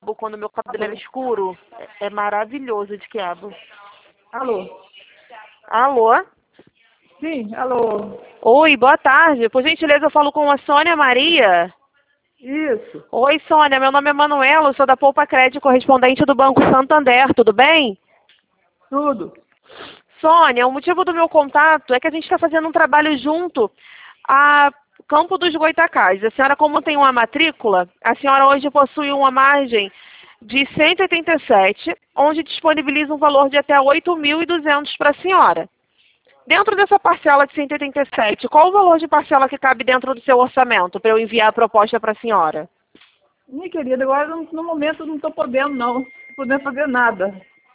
quando meu cabelo era escuro. É maravilhoso de quiabo. Alô? Alô? Sim, alô? Oi, boa tarde. Por gentileza, eu falo com a Sônia Maria. Isso, Oi, Sônia. Meu nome é Manuela, eu sou da Poupa Crédito, correspondente do Banco Santander. Tudo bem? tudo. Sônia, o motivo do meu contato é que a gente está fazendo um trabalho junto a Campo dos Goitacazes. A senhora, como tem uma matrícula, a senhora hoje possui uma margem de 187, onde disponibiliza um valor de até 8.200 para a senhora. Dentro dessa parcela de 187, qual o valor de parcela que cabe dentro do seu orçamento para eu enviar a proposta para a senhora? Minha querida, agora no momento eu não estou podendo, não. Podendo fazer nada.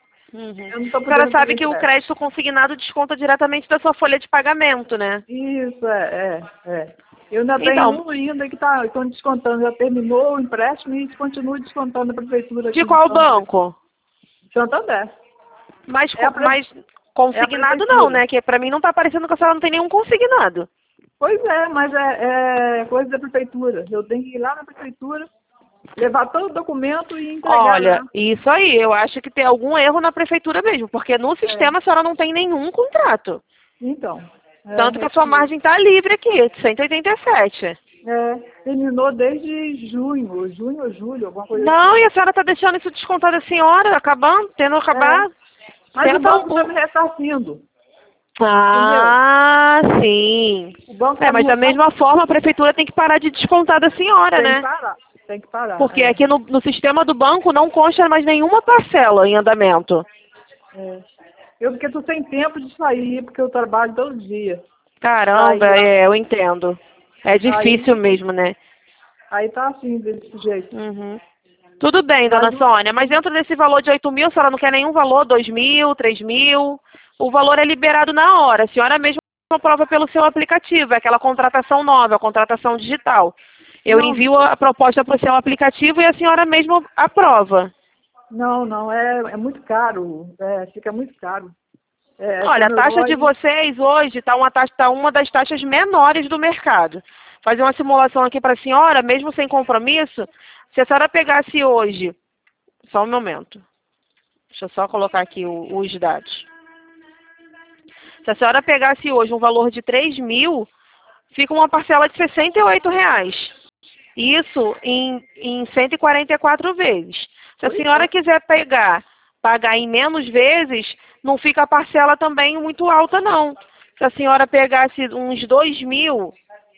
Eu não estou A senhora podendo fazer sabe que o empréstimo. crédito consignado desconta diretamente da sua folha de pagamento, né? Isso, é. Eu ainda tenho Então, um ainda que estão descontando. Já terminou o empréstimo e continua descontando a prefeitura de aqui qual banco? de Santander. Mas, É a, pre- mas é a consignado não, prefeitura. né? Que para mim não está parecendo que a senhora não tem nenhum consignado. Pois é, mas é coisa da prefeitura. Eu tenho que ir lá na prefeitura, levar todo o documento e entregar lá. Olha, isso aí, eu acho que tem algum erro na prefeitura mesmo, porque no É, sistema a senhora não tem nenhum contrato. então, Tanto que é a sua isso mesmo. margem está livre aqui, de 187. Terminou desde junho ou julho, alguma coisa Não, assim. e a senhora está deixando isso descontado da senhora, acabando, tendo É, acabado. mas o Tenta banco está me ressarcindo, entendeu? Ah, sim. O banco É, está me mas da mesma ressarcindo. forma a prefeitura tem que parar de descontar da senhora, Tem que né? parar, tem que parar. Porque aqui no sistema do banco não consta mais nenhuma parcela em andamento. É. Eu porque estou sem tempo de sair, porque eu trabalho todo dia. Para ir Caramba, lá. eu entendo. É difícil Aí, mesmo, né? aí tá assim, desse jeito. Uhum. Tudo bem, Mas dona Sônia, mas dentro desse valor de 8.000, a senhora não quer nenhum valor, 2.000, 3.000? O valor é liberado na hora. A senhora mesma aprova pelo seu aplicativo, é aquela contratação nova, a contratação digital. Eu não, envio a proposta para o seu aplicativo e a senhora mesma aprova. não, é muito caro, fica muito caro. Olha, a Como eu taxa de olho, vocês hoje está uma das taxas menores do mercado. Fazer uma simulação aqui para a senhora, mesmo sem compromisso, se a senhora pegasse hoje, só um momento, deixa eu só colocar aqui os dados. Se a senhora pegasse hoje um valor de 3.000, fica uma parcela de R$ 68. Isso em 144 vezes. Se a pois senhora quiser pagar em menos vezes, não fica a parcela também muito alta, não. Se a senhora pegasse uns 2.000,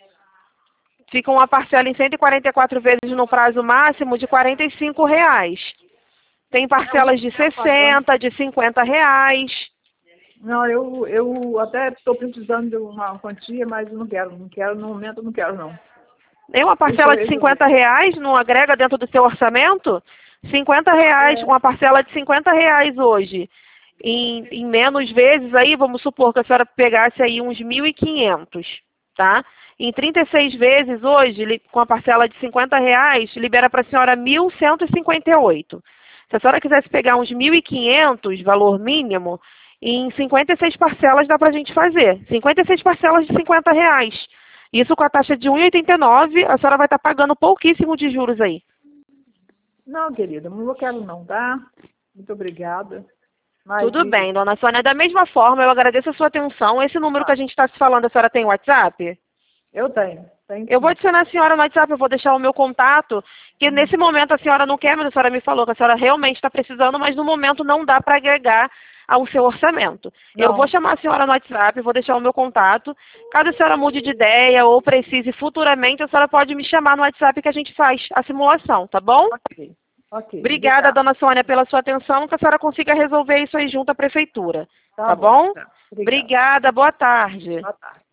fica uma parcela em 144 vezes no prazo máximo de R$ 45. Tem o meu parcelas de tempo pagando. 60, de R$ 50. Não, eu até estou precisando de uma quantia, mas eu não quero, no momento eu não quero, não. Nem uma Deixa eu parcela de resolver. R$ 50 não agrega dentro do seu orçamento? R$ 50, É, uma parcela de R$ 50 hoje. Em menos vezes aí, vamos supor que a senhora pegasse aí uns 1.500, tá? Em 36 vezes hoje, com a parcela de R$ 50, libera para a senhora 1.158. Se a senhora quisesse pegar uns 1.500, valor mínimo, em 56 parcelas dá para a gente fazer. 56 parcelas de R$ 50. Isso com a taxa de 1,89, a senhora vai estar pagando pouquíssimo de juros aí. não, querida, não quero não, tá? Muito obrigada. Mas Tudo bem, dona Sônia. Da mesma forma, eu agradeço a sua atenção. Esse número que a gente está se falando, a senhora tem WhatsApp? eu tenho Eu vou sim. adicionar a senhora no WhatsApp, eu vou deixar o meu contato, que nesse momento a senhora não quer, mas a senhora me falou que a senhora realmente está precisando, mas no momento não dá para agregar ao seu orçamento. Eu vou Não, chamar a senhora no WhatsApp, vou deixar o meu contato. Caso a senhora mude de ideia ou precise futuramente, a senhora pode me chamar no WhatsApp que a gente faz a simulação, tá bom? ok, Obrigada, obrigada. dona Sônia, pela sua atenção, que a senhora consiga resolver isso aí junto à prefeitura, Tá tá bom, bom? tá. Obrigada. Obrigada, boa tarde. Boa tarde.